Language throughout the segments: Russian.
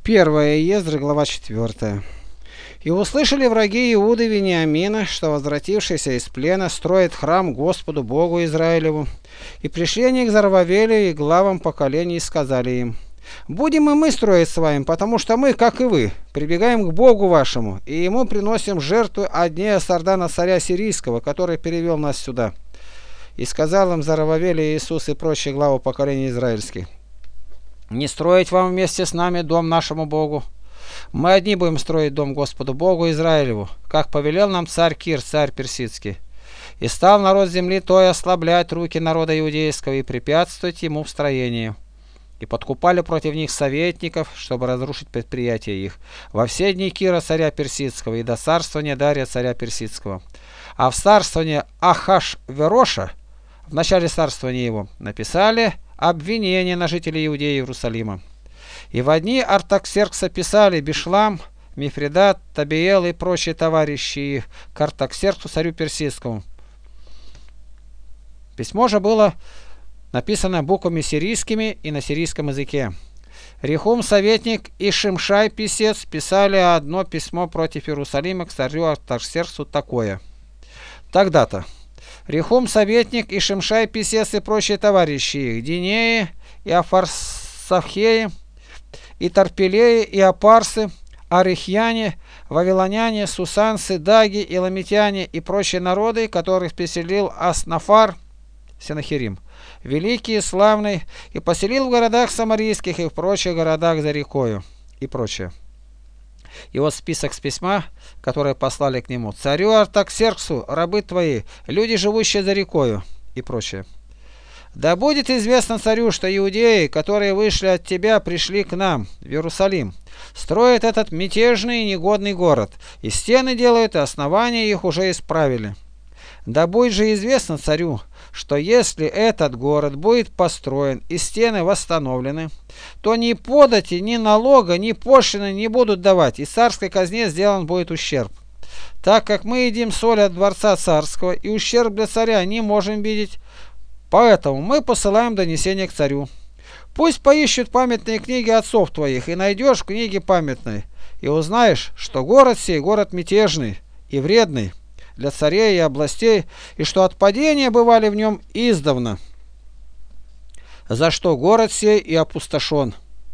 Первая Ездры, глава 4. «И услышали враги Иуды Вениамина, что возвратившийся из плена строит храм Господу Богу Израилеву. И пришли они к Зарвавелю и главам поколений и сказали им: будем и мы строить с вами, потому что мы, как и вы, прибегаем к Богу вашему, и ему приносим жертву от дня Сардана царя сирийского, который перевел нас сюда. И сказал им Зарвавель и Иисус и прочие главы поколений израильских: не строить вам вместе с нами дом нашему Богу. Мы одни будем строить дом Господу Богу Израилеву, как повелел нам царь Кир, царь персидский. И стал народ земли той ослаблять руки народа иудейского и препятствовать ему в строении. И подкупали против них советников, чтобы разрушить предприятия их, во все дни Кира, царя персидского, и до царствования Дария, царя персидского. А в царствование Ахашвероша, в начале царствования его, написали обвинение на жителей Иудеи и Иерусалима. И в дни Артаксеркса писали Бишлам, Мифридат, Табиел и прочие товарищи их к Артаксерксу, царю персидскому. Письмо же было написано буквами сирийскими и на сирийском языке. Рехум, советник, и Шимшай, писец, писали одно письмо против Иерусалима к царю Артаксерксу такое. Тогда-то Рехум, советник, и Шимшай, писец, и прочие товарищи их, Динеи, и Афарсавхеи, и Тарпелеи, и Апарсы, Арихьяне, Вавилоняне, Сусанцы, Даги, и Ламитяне, и прочие народы, которых поселил Аснафар, Сенахирим, великий и славный, и поселил в городах самарийских и в прочих городах за рекою, и прочее. И вот список с письма, которое послали к нему: царю Артаксерксу, рабы твои, люди, живущие за рекою, и прочее. Да будет известно царю, что иудеи, которые вышли от тебя, пришли к нам в Иерусалим, строят этот мятежный и негодный город, и стены делают, и основания их уже исправили. Да будет же известно царю, что если этот город будет построен и стены восстановлены, то ни подати, ни налога, ни пошлины не будут давать, и царской казне сделан будет ущерб. Так как мы едим соль от дворца царского, и ущерб для царя не можем видеть, поэтому мы посылаем донесение к царю. Пусть поищут памятные книги отцов твоих, и найдешь в книге памятной, и узнаешь, что город сей город мятежный и вредный для царей и областей, и что отпадения бывали в нем издавна, за что город сей и опустошен.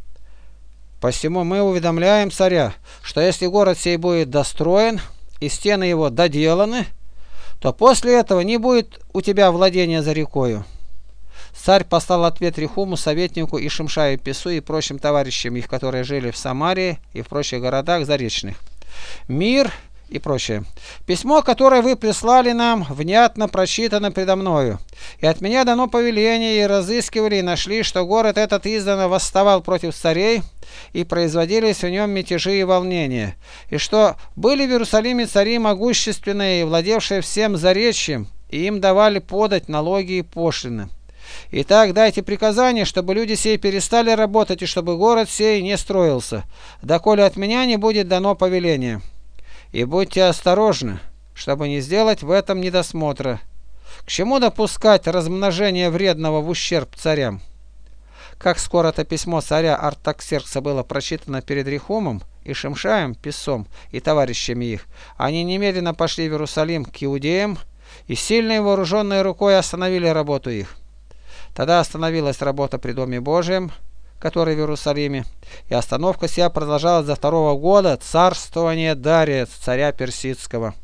Посему мы уведомляем царя, что если город сей будет достроен и стены его доделаны, то после этого не будет у тебя владения за рекою. Царь послал ответ Рехуму, советнику, и Шимшаю, писцу, и прочим товарищам их, которые жили в Самарии и в прочих городах заречных. Мир и прочее. Письмо, которое вы прислали нам, внятно прочитано предо мною. И от меня дано повеление, и разыскивали, и нашли, что город этот издавна восставал против царей, и производились в нем мятежи и волнения, и что были в Иерусалиме цари могущественные, и владевшие всем заречьем, и им давали подать налоги и пошлины. Итак, дайте приказание, чтобы люди сей перестали работать, и чтобы город сей не строился, доколе от меня не будет дано повеление. И будьте осторожны, чтобы не сделать в этом недосмотра. К чему допускать размножение вредного в ущерб царям? Как скоро это письмо царя Артаксеркса было прочитано перед Рехумом и Шимшаем, писцом, и товарищами их, они немедленно пошли в Иерусалим к иудеям и сильной вооруженной рукой остановили работу их. Тогда остановилась работа при Доме Божием, который в Иерусалиме, и остановка сия продолжалась до 2-го года царствования Дария, царя персидского.